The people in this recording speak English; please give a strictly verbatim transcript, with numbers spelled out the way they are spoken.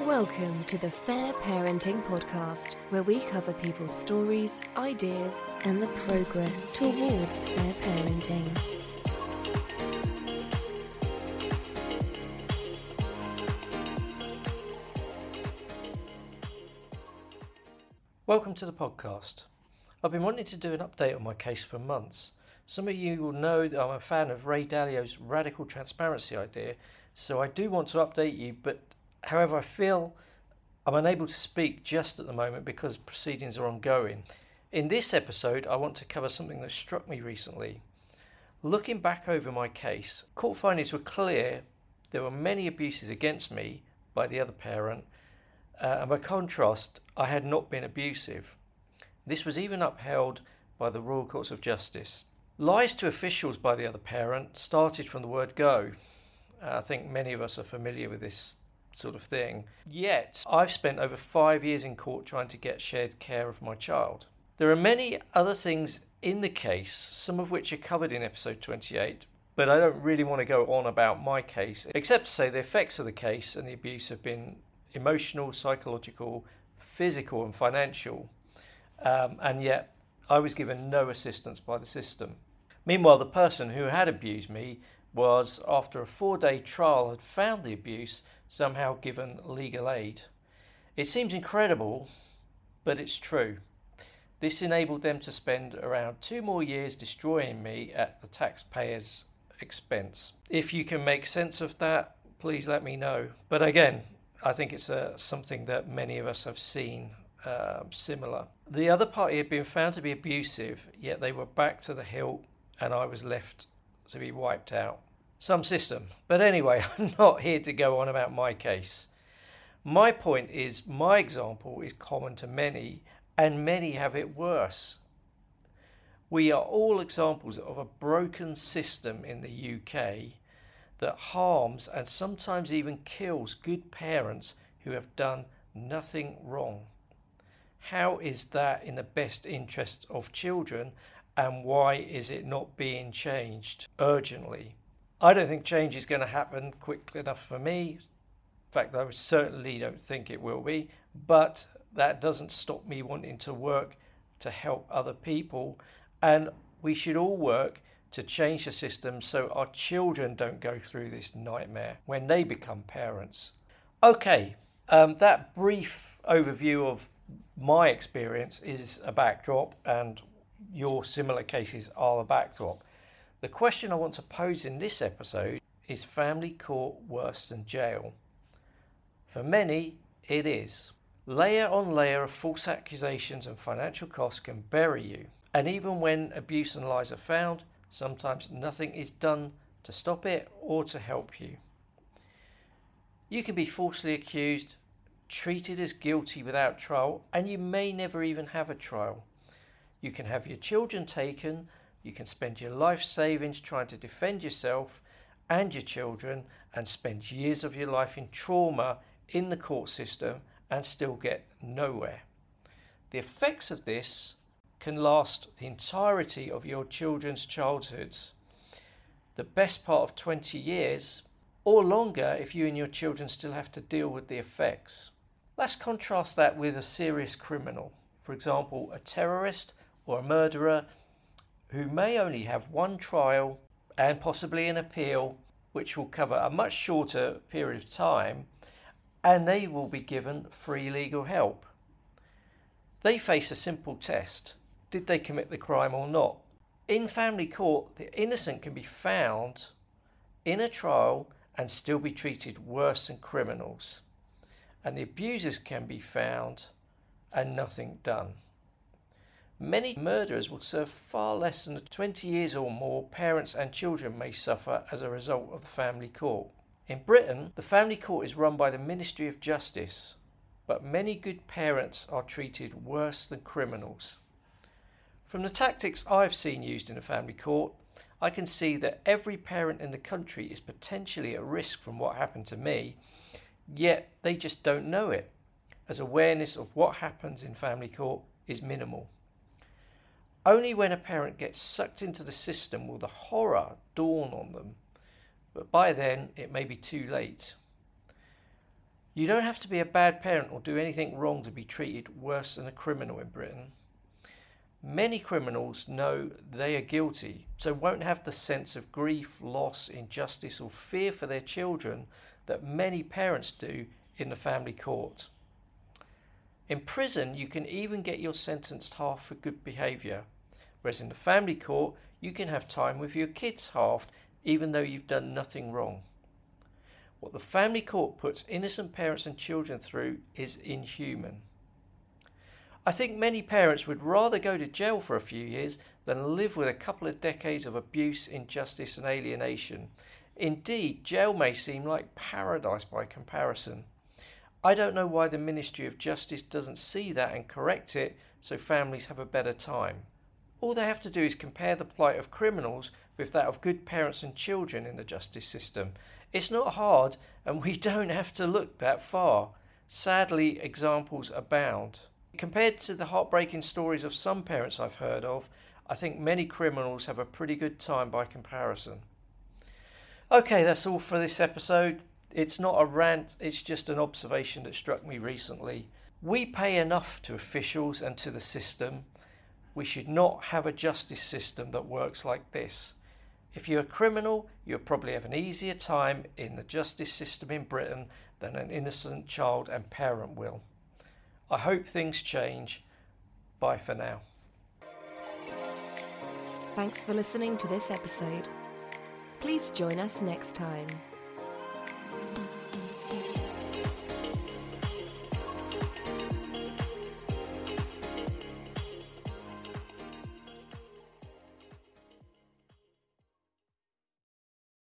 Welcome to the Fair Parenting Podcast, where we cover people's stories, ideas, and the progress towards fair parenting. Welcome to the podcast. I've been wanting to do an update on my case for months. Some of you will know that I'm a fan of Ray Dalio's radical transparency idea, so I do want to update you, but however I feel I'm unable to speak just at the moment because proceedings are ongoing. In this episode, I want to cover something that struck me recently. Looking back over my case, court findings were clear. There were many abuses against me by the other parent, uh, and by contrast, I had not been abusive. This was even upheld by the Royal Courts of Justice. Lies to officials by the other parent started from the word go. Uh, I think many of us are familiar with this sort of thing. Yet, I've spent over five years in court trying to get shared care of my child. There are many other things in the case, some of which are covered in episode twenty-eight, but I don't really want to go on about my case, except to say the effects of the case and the abuse have been emotional, psychological, physical and financial, um, and yet I was given no assistance by the system. Meanwhile, the person who had abused me was, after a four-day trial, had found the abuse, somehow given legal aid. It seems incredible, but it's true. This enabled them to spend around two more years destroying me at the taxpayer's expense. If you can make sense of that, please let me know. But again, I think it's uh, something that many of us have seen uh, similar. The other party had been found to be abusive, yet they were back to the hilt and I was left to be wiped out. Some system. But anyway, I'm not here to go on about my case. My point is, my example is common to many, and many have it worse. We are all examples of a broken system in the U K that harms and sometimes even kills good parents who have done nothing wrong. How is that in the best interest of children, and why is it not being changed urgently? I don't think change is going to happen quickly enough for me. In fact, I certainly don't think it will be, but that doesn't stop me wanting to work to help other people, and we should all work to change the system so our children don't go through this nightmare when they become parents. Okay, um, that brief overview of my experience is a backdrop, and your similar cases are a backdrop. The question I want to pose in this episode is: family court worse than jail? For many, it is. Layer on layer of false accusations and financial costs can bury you, and even when abuse and lies are found, sometimes nothing is done to stop it or to help you. You can be falsely accused, treated as guilty without trial, and you may never even have a trial. You can have your children taken, you can spend your life savings trying to defend yourself and your children, and spend years of your life in trauma in the court system and still get nowhere. The effects of this can last the entirety of your children's childhoods, the best part of twenty years, or longer if you and your children still have to deal with the effects. Let's contrast that with a serious criminal, for example, a terrorist or a murderer who may only have one trial and possibly an appeal, which will cover a much shorter period of time, and they will be given free legal help. They face a simple test. Did they commit the crime or not? In family court, the innocent can be found in a trial and still be treated worse than criminals. And the abusers can be found and nothing done. Many murderers will serve far less than the twenty years or more parents and children may suffer as a result of the family court. In Britain, the family court is run by the Ministry of Justice, but many good parents are treated worse than criminals. From the tactics I've seen used in the family court, I can see that every parent in the country is potentially at risk from what happened to me, yet they just don't know it, as awareness of what happens in family court is minimal. Only when a parent gets sucked into the system will the horror dawn on them, but by then it may be too late. You don't have to be a bad parent or do anything wrong to be treated worse than a criminal in Britain. Many criminals know they are guilty, so won't have the sense of grief, loss, injustice or fear for their children that many parents do in the family court. In prison, you can even get your sentence halved for good behaviour, whereas in the family court, you can have time with your kids halved even though you've done nothing wrong. What the family court puts innocent parents and children through is inhuman. I think many parents would rather go to jail for a few years than live with a couple of decades of abuse, injustice and alienation. Indeed, jail may seem like paradise by comparison. I don't know why the Ministry of Justice doesn't see that and correct it so families have a better time. All they have to do is compare the plight of criminals with that of good parents and children in the justice system. It's not hard, and we don't have to look that far. Sadly, examples abound. Compared to the heartbreaking stories of some parents I've heard of, I think many criminals have a pretty good time by comparison. Okay, that's all for this episode. It's not a rant, it's just an observation that struck me recently. We pay enough to officials and to the system. We should not have a justice system that works like this. If you're a criminal, you'll probably have an easier time in the justice system in Britain than an innocent child and parent will. I hope things change. Bye for now. Thanks for listening to this episode. Please join us next time.